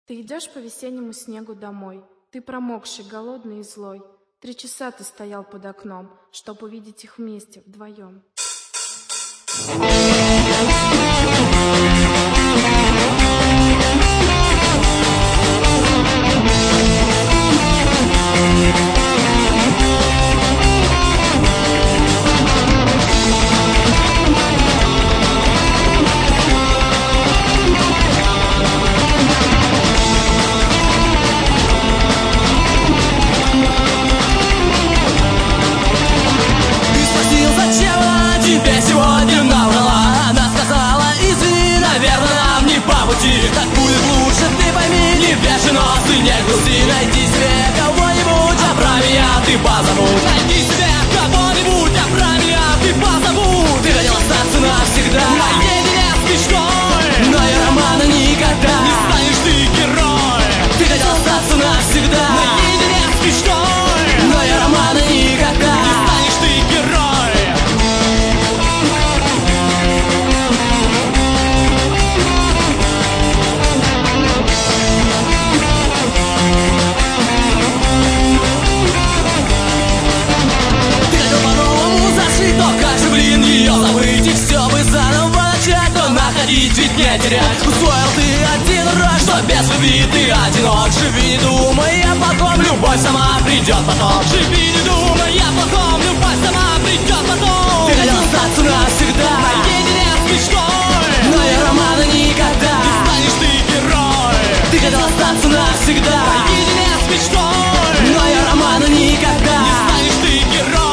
Ты идешь по весеннему снегу домой. Ты промокший, голодный и злой. 3 часа ты стоял под окном, чтоб увидеть их вместе, вдвоем. Тебе сегодня наврала. Она сказала, извини, наверное, нам не по пути. Так будет лучше, ты пойми, не вешай нос и не грусти. Найди себе кого-нибудь, а про меня ты позабудь. Найди себе кого-нибудь, а про меня ты позабудь. Ты хотел остаться навсегда моей немецкой мечтой, но я романа никогда не станешь ты герой. Ты хотел остаться навсегда моей немецкой мечтой, но я романа никогда не станешь ты герой. Ведь не терять. Усвоил ты один раз, что без любви ты одинок. Живи, не думай о плохом, любовь сама придет потом. Живи, не думай о плохом, любовь сама придет потом. Ты хотел остаться навсегда моей немецкой мечтой, но я романа никогда не станешь ты герой. Ты хотел остаться навсегда моей немецкой мечтой, но я романа никогда не станешь ты герой.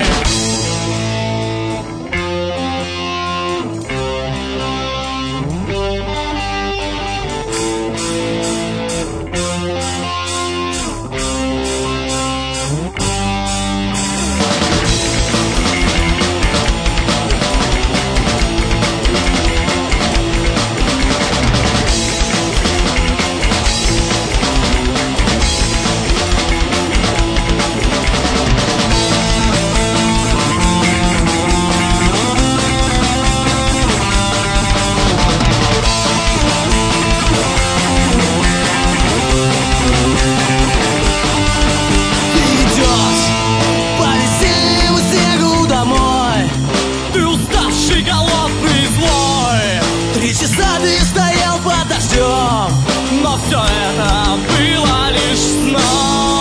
Ты стоял под дождем, но все это было лишь сном.